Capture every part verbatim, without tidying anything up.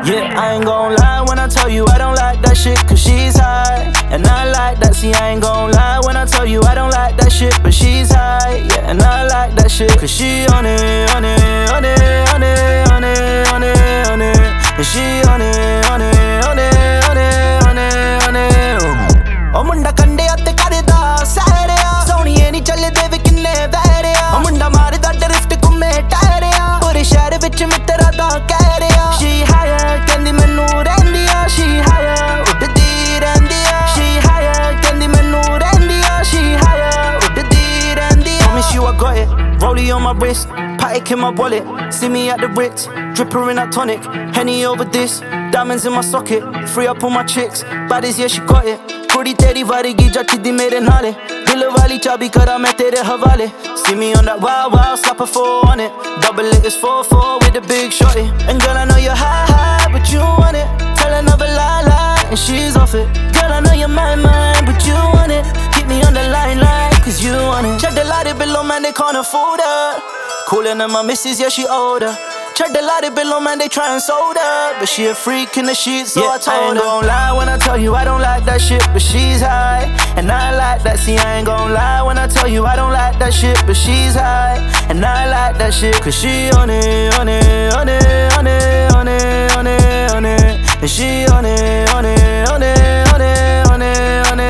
Yeah, I ain't gon' lie when I tell you I don't like that shit, cause she's high. And I like that, see I ain't gon' lie when I tell you I don't like that shit, but she's high. Yeah, and I like that shit, cause she on it, on it, on it, on it, on it, on it, on it. And she on it, on it, on it, on it, on it, on it. Oh munda kande atte karda sareya, soniye ni chalde ve kinne vareya. Oh munda marda drift kumme taireya, pure shehar vich mitra da keh reya. She higher kendi menu rendiya, she higher uddi rendiya. She higher kendi menu rendiya, she higher uddi rendiya. Promise you I got it, rollie on my wrist, Patek in my wallet, see me at the Ritz, dripper in a tonic, Henny over this, diamonds in my socket, free up on my chicks, baddies yeah she got it. Kudi teri varigi jachdi mere naale, dil wali chabi kara main tere hawale. See me on that wild wild, slap a four on it, double it is four four with a big shorty. And girl I know you're high high, but you want it, tell another lie lie, and she's off it. Girl I know you're my mind, but you want it, keep me on the line line, cause you want it. Check the light below man, they can't afford her. Coolin' than my missus, yeah, she older. Check the light below, man, they try and sold her, but she a freak in the sheets, so yeah, I told her. I ain't gon' lie when I tell you I don't like that shit, but she's high. And I like that, see, I ain't gon' lie when I tell you I don't like that shit, but she's high. And I like that shit, cause she on it, on it, on it, on it, on it, on it, on it. And she on it, on it, on it, on it, on it, on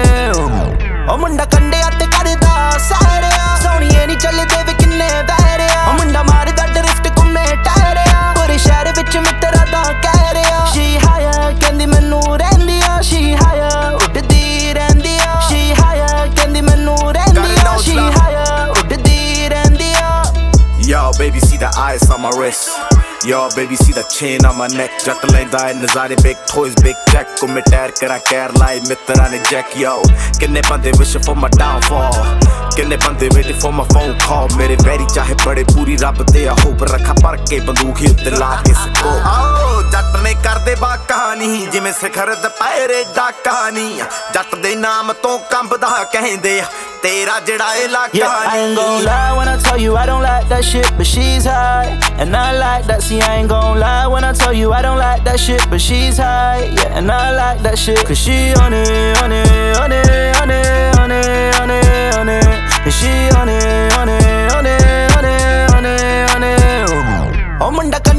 it. Oh munda kande atte karda sareya, soniye ni chalde ve kinne vareya. Oh munda marda drift kumme taireya, pure shehar vich mitra da keh reya. She higher kendi menu rendiya, she higher uddi rendiya. She higher kendi menu rendiya, she higher uddi rendiya. Yo baby see the ice on my wrist, yo baby see the chain on my neck. Jat lenda hai nazare, big toys, big check, ko me tire kara care lai mitra ne jack. Yo kinne bande wish for my downfall, kinne bande waiting for my phone call. Mere very chahe bade puri rab te hope rakha par ke bandook hi utte la ke isko. Oh jat ne kar de ba kahani, jiਵੇਂ ਸਿਖਰ ਦੁਪਹਿਰੇ ਦਾ ਕਹਾਣੀ. ਜੱਟ ਦੇ ਨਾਮ ਤੋਂ ਕੰਬਦਾ ਕਹਿੰਦੇ ਤੇਰਾ ਜਿਹੜਾ ਇਲਾਕਾ. Yeah, I ain't gon' lie when I tell you I don't like that shit, but she's high. And I like that, see I ain't gon' lie when I tell you I don't like that shit, but she's high. Yeah, and I like that shit, cause she on it, on it, on it, on it, on it, on it, on it. And she on it, on it, on it, on it, on it, on it. Oh munda